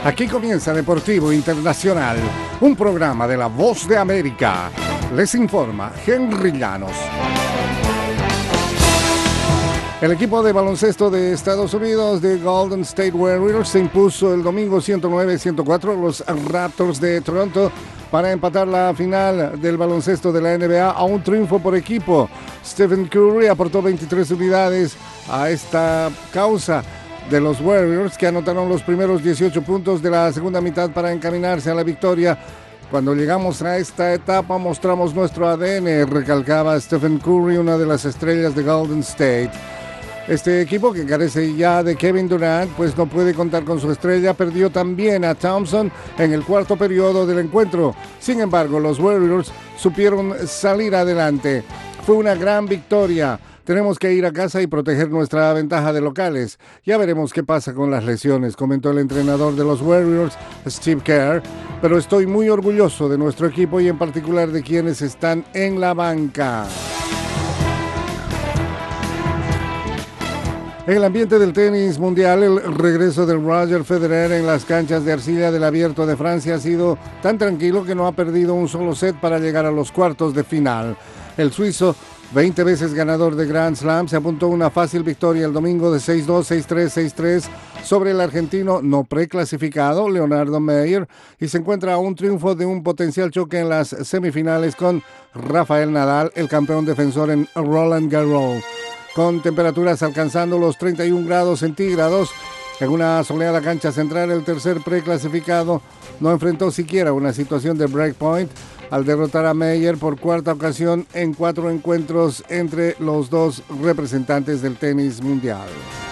Aquí comienza Deportivo Internacional, un programa de La Voz de América. Les informa Henry Llanos. El equipo de baloncesto de Estados Unidos de Golden State Warriors se impuso el domingo 109-104 a los Raptors de Toronto para empatar la final del baloncesto de la NBA a un triunfo por equipo. Stephen Curry aportó 23 unidades a esta causa de los Warriors, que anotaron los primeros 18 puntos de la segunda mitad para encaminarse a la victoria. Cuando llegamos a esta etapa mostramos nuestro ADN, recalcaba Stephen Curry, una de las estrellas de Golden State. Este equipo, que carece ya de Kevin Durant, pues no puede contar con su estrella, perdió también a Thompson en el cuarto periodo del encuentro. Sin embargo, los Warriors supieron salir adelante. Fue una gran victoria. Tenemos que ir a casa y proteger nuestra ventaja de locales. Ya veremos qué pasa con las lesiones, comentó el entrenador de los Warriors, Steve Kerr. Pero estoy muy orgulloso de nuestro equipo y en particular de quienes están en la banca. En el ambiente del tenis mundial, el regreso del Roger Federer en las canchas de arcilla del Abierto de Francia ha sido tan tranquilo que no ha perdido un solo set para llegar a los cuartos de final. El suizo, 20 veces ganador de Grand Slam, se apuntó una fácil victoria el domingo de 6-2, 6-3, 6-3 sobre el argentino no preclasificado Leonardo Mayer, y se encuentra a un triunfo de un potencial choque en las semifinales con Rafael Nadal, el campeón defensor en Roland Garros. Con temperaturas alcanzando los 31 grados centígrados, en una soleada cancha central, el tercer preclasificado no enfrentó siquiera una situación de breakpoint al derrotar a Mayer por cuarta ocasión en 4 encuentros entre los dos representantes del tenis mundial.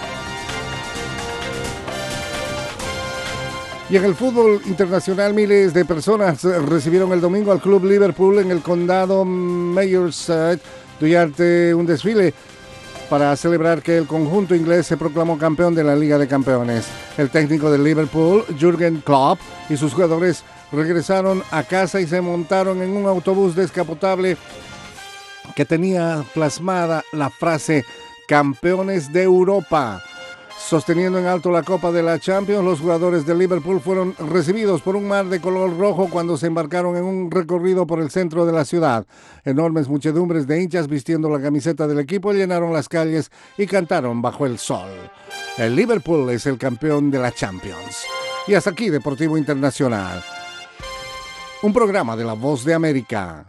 Y en el fútbol internacional, miles de personas recibieron el domingo al Club Liverpool en el condado Merseyside durante un desfile para celebrar que el conjunto inglés se proclamó campeón de la Liga de Campeones. El técnico del Liverpool, Jürgen Klopp, y sus jugadores regresaron a casa y se montaron en un autobús descapotable que tenía plasmada la frase "Campeones de Europa". Sosteniendo en alto la Copa de la Champions, los jugadores de Liverpool fueron recibidos por un mar de color rojo cuando se embarcaron en un recorrido por el centro de la ciudad. Enormes muchedumbres de hinchas vistiendo la camiseta del equipo llenaron las calles y cantaron bajo el sol. El Liverpool es el campeón de la Champions. Y hasta aquí Deportivo Internacional, un programa de La Voz de América.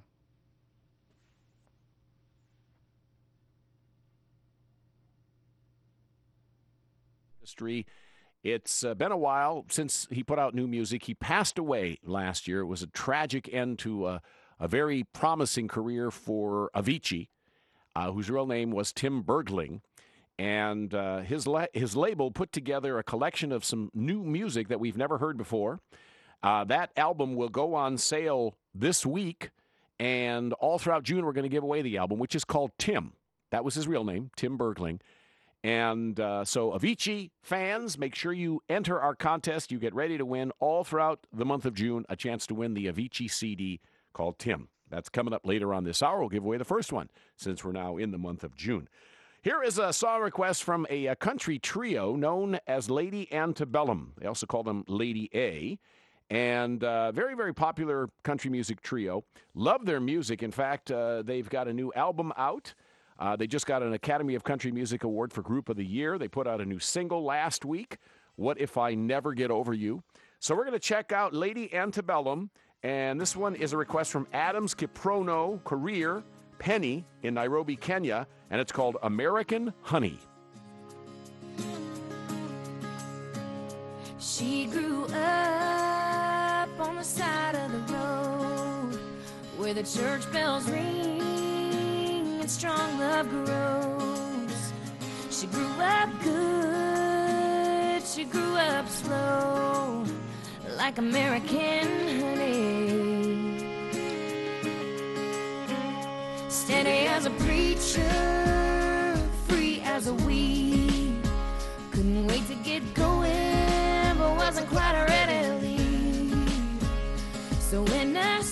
It's been a while since he put out new music. He passed away last year. It was a tragic end to a very promising career for Avicii, whose real name was Tim Bergling. And his label put together a collection of some new music that we've never heard before. That album will go on sale this week, and all throughout June we're going to give away the album, which is called Tim. That was his real name, Tim Bergling. And so Avicii fans, make sure you enter our contest. You get ready to win all throughout the month of June, a chance to win the Avicii CD called Tim. That's coming up later on this hour. We'll give away the first one since we're now in the month of June. Here is a song request from a country trio known as Lady Antebellum. They also call them Lady A. And very, very popular country music trio. Love their music. In fact, they've got a new album out. They just got an Academy of Country Music Award for Group of the Year. They put out a new single last week, What If I Never Get Over You. So we're going to check out Lady Antebellum, and this one is a request from Adams Kiprono Career Penny in Nairobi, Kenya, and it's called American Honey. She grew up on the side of the road where the church bells ring and strong love grows. She grew up good, she grew up slow, like American honey. Steady as a preacher, free as a weed. Couldn't wait to get going, but wasn't quite ready to leave. So when I